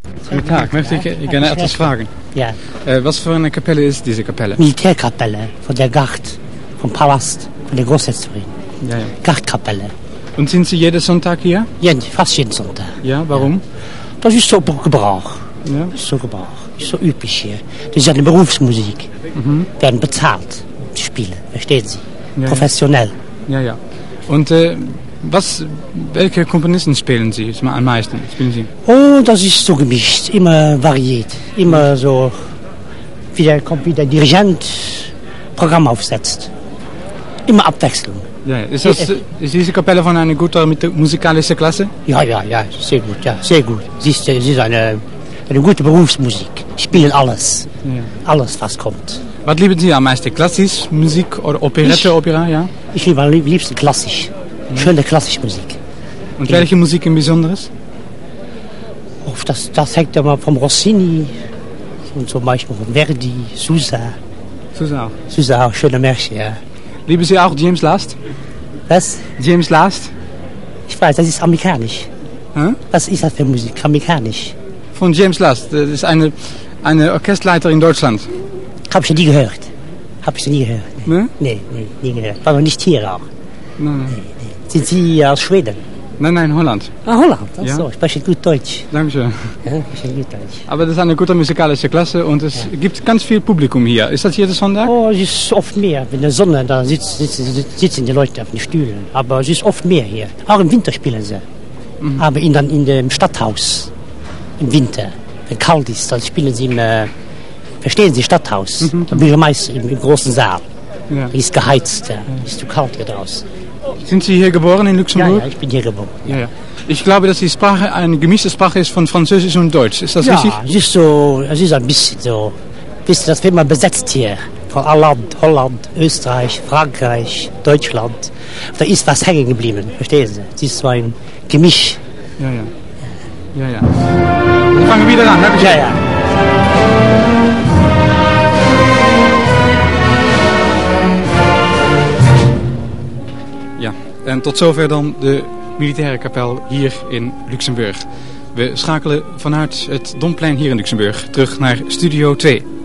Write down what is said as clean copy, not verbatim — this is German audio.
Guten Tag, möchte ich gerne etwas fragen. Ja. Was für eine Kapelle ist diese Kapelle? Militärkapelle von der Gard, vom Palast, von der Großherzorin. Ja, ja. Gardkapelle. Und sind Sie jeden Sonntag hier? Ja, fast jeden Sonntag. Ja, warum? Das ist so Gebrauch. Ja. Das ist so Gebrauch. Das ist so üblich hier. Das ist ja eine Berufsmusik. Werden bezahlt zu spielen, verstehen Sie? Ja, Professionell. Ja, ja. Und welche Komponisten spielen Sie am meisten? Spielen Sie? Oh, das ist so gemischt, immer variiert. Immer so, wie der Dirigent Programm aufsetzt. Immer Abwechslung. Ja, ja. Ist diese Kapelle von einer guten musikalischen Klasse? Ja, sehr gut, ja, sehr gut. Sie ist eine gute Berufsmusik. Spielen alles. Ja. Alles, was kommt. Was lieben Sie am meisten? Klassisch, Musik oder Operette, Opera? Ja? Ich liebe am liebsten klassisch. Schöne klassische Musik. Und welche Musik im Besonderes? Oh, das hängt ja mal vom Rossini und zum Beispiel von Verdi, Sousa. Sousa auch, schöne Märchen, ja. Lieben Sie auch James Last? Was? James Last? Ich weiß, das ist amerikanisch. Hä? Was ist das für Musik? Amerikanisch. Von James Last. Das ist eine Orchesterleiter in Deutschland. Habe ich ja nie gehört. Ne? Nee, nie gehört. War noch nicht hier auch. Nein. Nee. Sind Sie aus Schweden? Nein, Holland. Ah, Holland. Ach Ja. so, ich spreche gut Deutsch. Dankeschön. Ja, ich spreche gut Deutsch. Aber das ist eine gute musikalische Klasse und es gibt ganz viel Publikum hier. Ist das jeden Sonntag? Oh, es ist oft mehr. Wenn der Sonne da sitzen die Leute auf den Stühlen. Aber es ist oft mehr hier. Auch im Winter spielen sie. Aber in dem Stadthaus. Im Winter. Wenn kalt ist, dann spielen sie verstehen Sie, Stadthaus. Der Bürgermeister im großen Saal. Ja. Ist geheizt. Ist zu kalt hier draußen. Sind Sie hier geboren in Luxemburg? Ja, ich bin hier geboren. Ja. Ich glaube, dass die Sprache eine gemischte Sprache ist von Französisch und Deutsch. Ist das richtig? Ja, es ist ein bisschen so. Das wird mal besetzt hier. Von Holland, Österreich, Frankreich, Deutschland. Da ist was hängen geblieben, verstehen Sie? Es ist so ein Gemisch. Ja. Wir fangen wieder an. Dankeschön. Ja. Ja, en tot zover dan de militaire kapel hier in Luxemburg. We schakelen vanuit het Domplein hier in Luxemburg terug naar Studio 2.